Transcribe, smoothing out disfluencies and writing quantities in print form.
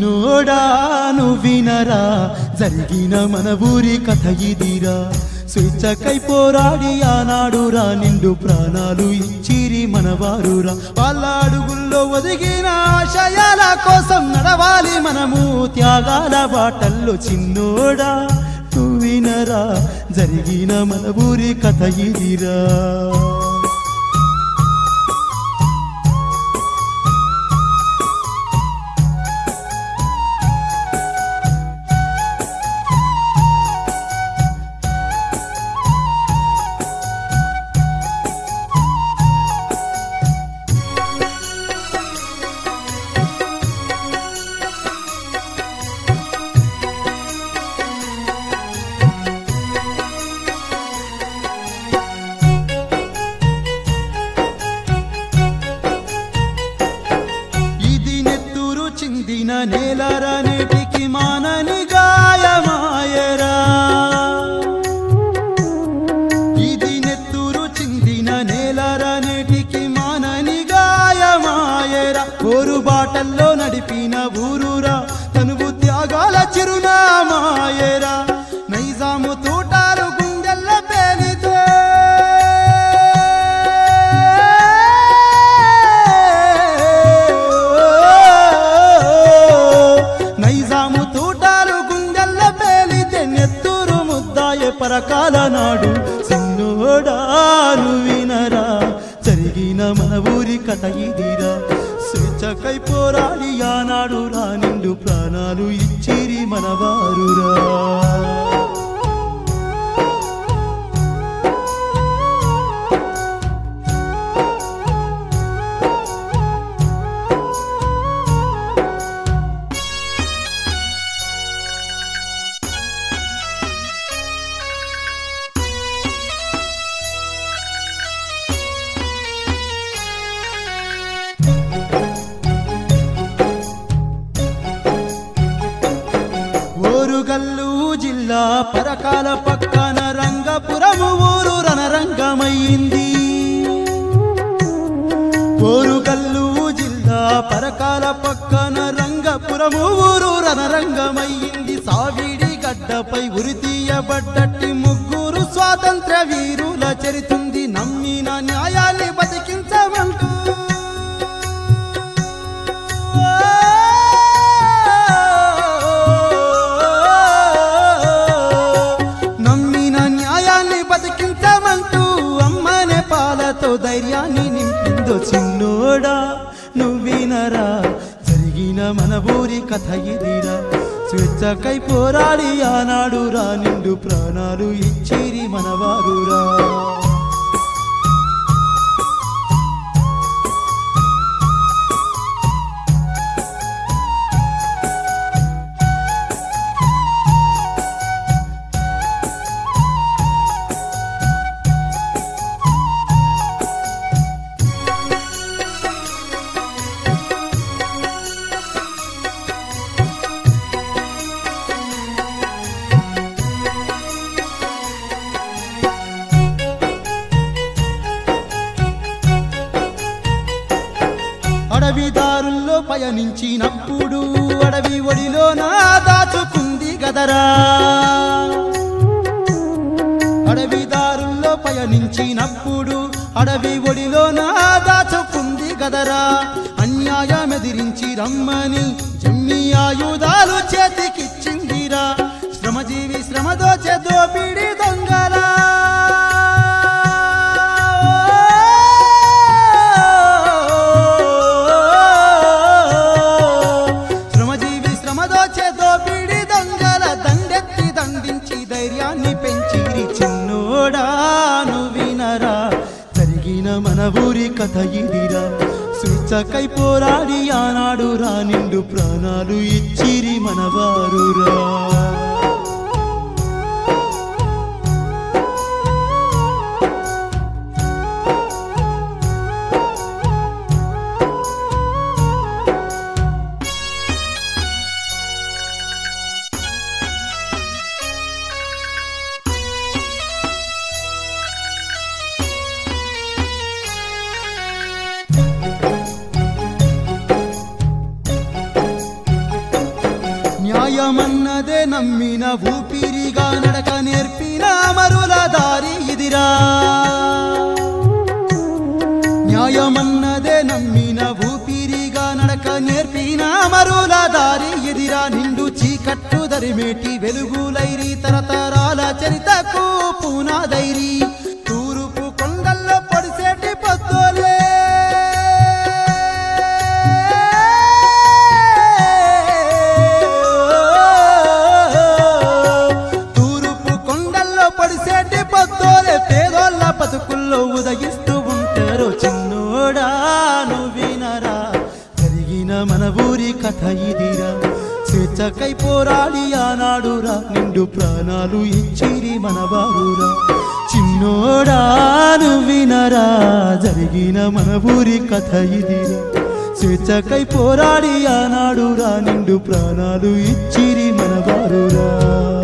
చిన్నోడా నువ్వినరా జరిగిన మన ఊరి కథ ఇదిరా స్వేచ్ఛకై పోరాడి ఆనాడురా నిండు ప్రాణాలు ఇచ్చిరి మనవారురా వాళ్ళ అడుగుల్లో ఒదిగిన ఆశయాల కోసం నడవాలి మనము త్యాగాల బాటల్లో చిన్నోడా నువ్వినరా జరిగిన మన ఊరి కథ ఇదిరా చిందిన నేలరా నేటికి మానని గాయమాయరా ఇది నెత్తురు చిందిన నేలరా నేటికి మానని గాయమాయరా కోరు బాటల్లో నడిపిన ఊరురా తనువు త్యాగాల చిరునామాయరా నైజాము తోటాలు గుండెల్ల పేలితే పరకాల నాడు చిన్నోడా నువ్వినరా జరిగిన మన ఊరి కథ ఇదిరా స్వేచ్ఛకై పోరాడి ఆనాడు రా నిండు ప్రాణాలు ఇచ్చిరి మనవారురా ఓరుగల్లు జిల్లా పరకాల పక్కన రంగపురము ఊరు రణరంగమయ్యింది ఓరుగల్లు జిల్లా పరకాల పక్కన రంగపురము ఊరు రణరంగమయ్యింది సావిడి గడ్డపై ఉరితీయబడ్డట్టి ముగ్గురు స్వాతంత్ర్య వీరుల చరితుంది నమ్మిన న్యాయాన్ని బతికించమంటూ ధైర్యాన్ని నింపిందో చిన్నోడా నువ్వినరా జరిగిన మన ఊరి కథ ఇదిరా స్వేచ్ఛకై పోరాడి ఆనాడు రా నిండు ప్రాణాలు ఇచ్చిరి మనవారురా అడవిదారుల్లో పయనించినప్పుడు అడవి ఒడిలో నా దాచుకుంది గదరా అడవిదారుల్లో పయనించినప్పుడు అడవి ఒడిలో నా దాచుకుంది గదరా అన్యాయమెదిరించి రమ్మని జమ్మి ఆయుధాలు చేతికిచ్చిందిరా శ్రమజీవి శ్రమదోచే దోపిడి దొంగలా ధైర్యాన్ని పెంచిరి చిన్నోడా నువ్వినరా జరిగిన మన ఊరి కథ ఇదిరా స్వేచ్ఛకై పోరాడి ఆనాడు రా నిండు ప్రాణాలు ఇచ్చిరి మనవారురా న్యాయమన్నదే నమ్మిన ఊపిరిగా నడక నేర్పిన అమరుల దారి ఇదిరా న్యాయమన్నదే నమ్మిన ఊపిరిగా నడక నేర్పిన అమరుల దారి ఇదిరా నిండు చీకట్టు దరిమేటి వెలుగులైరి తరతరాల చరితకు పునాదైరి తూరుపు కొండల్లో పొడిసేటి పొద్దులే పడిసేటి పొద్దులే పేదోళ్ళ బతుకుల్లో ఉదయిస్తూ ఉంటారు చిన్నోడా నువ్వినరా జరిగిన మన ఊరి కథ ఇదిరా స్వేచ్ఛకై పోరాడి ఆనాడురా నిండు ప్రాణాలు ఇచ్చిరి మనవారురా చిన్నోడా నువ్వినరా జరిగిన మన ఊరి కథ ఇదిరా స్వేచ్ఛకై పోరాడి ఆనాడురా నిండు ప్రాణాలు ఇచ్చిరి మనవారురా